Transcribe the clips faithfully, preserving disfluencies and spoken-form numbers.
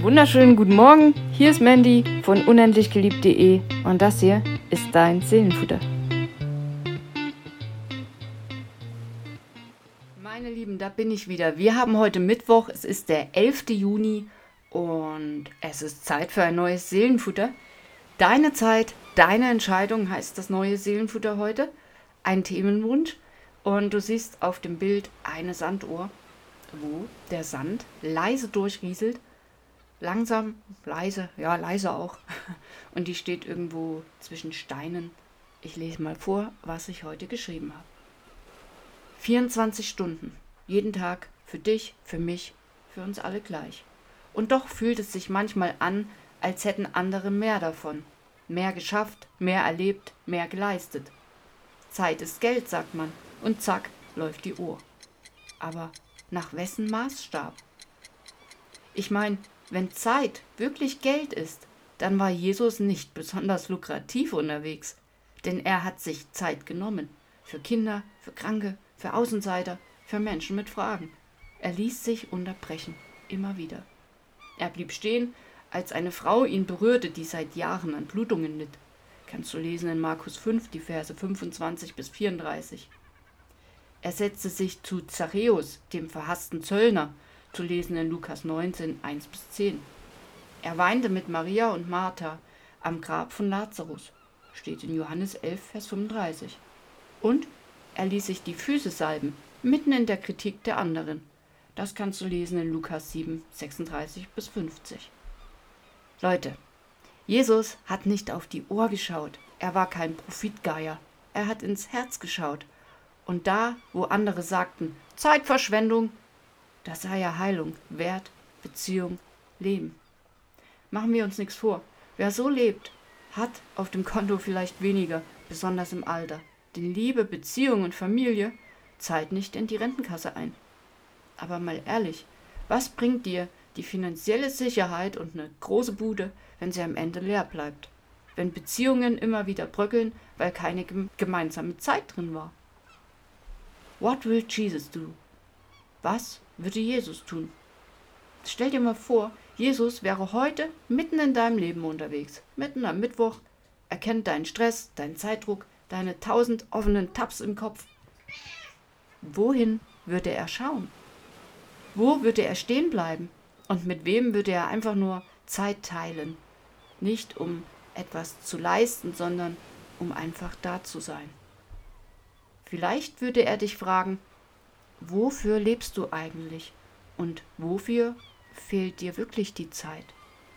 Wunderschönen guten Morgen, hier ist Mandy von unendlich geliebt punkt de und das hier ist dein Seelenfutter. Meine Lieben, da bin ich wieder. Wir haben heute Mittwoch, es ist der elften Juni und es ist Zeit für ein neues Seelenfutter. Deine Zeit, deine Entscheidung heißt das neue Seelenfutter heute. Ein Themenwunsch und du siehst auf dem Bild eine Sanduhr, wo der Sand leise durchrieselt. Langsam, leise, ja leise auch. Und die steht irgendwo zwischen Steinen. Ich lese mal vor, was ich heute geschrieben habe. vierundzwanzig Stunden, jeden Tag, für dich, für mich, für uns alle gleich. Und doch fühlt es sich manchmal an, als hätten andere mehr davon. Mehr geschafft, mehr erlebt, mehr geleistet. Zeit ist Geld, sagt man, und zack, läuft die Uhr. Aber nach wessen Maßstab? Ich meine, wenn Zeit wirklich Geld ist, dann war Jesus nicht besonders lukrativ unterwegs, denn er hat sich Zeit genommen. Für Kinder, für Kranke, für Außenseiter, für Menschen mit Fragen. Er ließ sich unterbrechen, immer wieder. Er blieb stehen, als eine Frau ihn berührte, die seit Jahren an Blutungen litt. Kannst du lesen in Markus fünf, die Verse fünfundzwanzig bis vierunddreißig. Er setzte sich zu Zachäus, dem verhassten Zöllner, zu lesen in Lukas neunzehn, eins bis zehn. Er weinte mit Maria und Martha am Grab von Lazarus, steht in Johannes elf, Vers fünfunddreißig. Und er ließ sich die Füße salben, mitten in der Kritik der anderen. Das kannst du lesen in Lukas sieben, sechsunddreißig bis fünfzig. Leute, Jesus hat nicht auf die Uhr geschaut, er war kein Profitgeier, er hat ins Herz geschaut. Und da, wo andere sagten, Zeitverschwendung, da sei ja Heilung, Wert, Beziehung, Leben. Machen wir uns nichts vor. Wer so lebt, hat auf dem Konto vielleicht weniger, besonders im Alter. Denn Liebe, Beziehung und Familie zahlt nicht in die Rentenkasse ein. Aber mal ehrlich, was bringt dir die finanzielle Sicherheit und eine große Bude, wenn sie am Ende leer bleibt? Wenn Beziehungen immer wieder bröckeln, weil keine gemeinsame Zeit drin war? What will Jesus do? Was würde Jesus tun? Stell dir mal vor, Jesus wäre heute mitten in deinem Leben unterwegs, mitten am Mittwoch. Er kennt deinen Stress, deinen Zeitdruck, deine tausend offenen Tabs im Kopf. Wohin würde er schauen? Wo würde er stehen bleiben? Und mit wem würde er einfach nur Zeit teilen? Nicht um etwas zu leisten, sondern um einfach da zu sein. Vielleicht würde er dich fragen, wofür lebst du eigentlich und wofür fehlt dir wirklich die Zeit?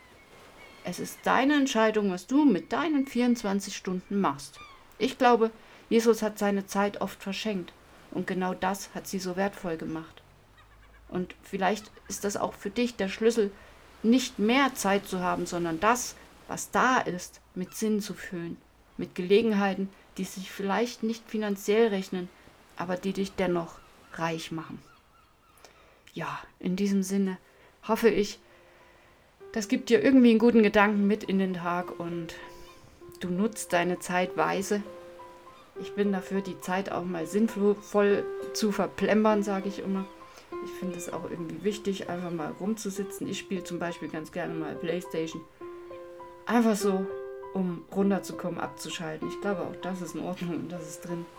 Es ist deine Entscheidung, was du mit deinen vierundzwanzig Stunden machst. Ich glaube, Jesus hat seine Zeit oft verschenkt und genau das hat sie so wertvoll gemacht. Und vielleicht ist das auch für dich der Schlüssel, nicht mehr Zeit zu haben, sondern das, was da ist, mit Sinn zu füllen, mit Gelegenheiten, die sich vielleicht nicht finanziell rechnen, aber die dich dennoch reich machen. Ja, in diesem Sinne hoffe ich, das gibt dir irgendwie einen guten Gedanken mit in den Tag und du nutzt deine Zeit weise. Ich bin dafür, die Zeit auch mal sinnvoll zu verplempern, sage ich immer. Ich finde es auch irgendwie wichtig, einfach mal rumzusitzen. Ich spiele zum Beispiel ganz gerne mal Playstation. Einfach so, um runterzukommen, abzuschalten. Ich glaube, auch das ist in Ordnung und das ist drin.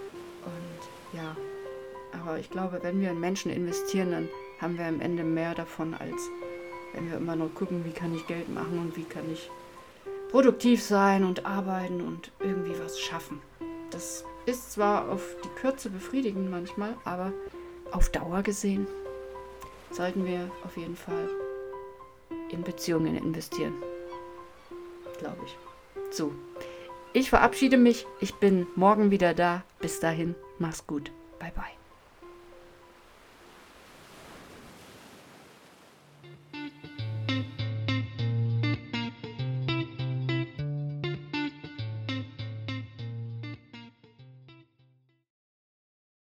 Und ja, aber ich glaube, wenn wir in Menschen investieren, dann haben wir am Ende mehr davon, als wenn wir immer nur gucken, wie kann ich Geld machen und wie kann ich produktiv sein und arbeiten und irgendwie was schaffen. Das ist zwar auf die Kürze befriedigend manchmal, aber auf Dauer gesehen sollten wir auf jeden Fall in Beziehungen investieren. Glaube ich. So, ich verabschiede mich. Ich bin morgen wieder da. Bis dahin, mach's gut. Bye, bye.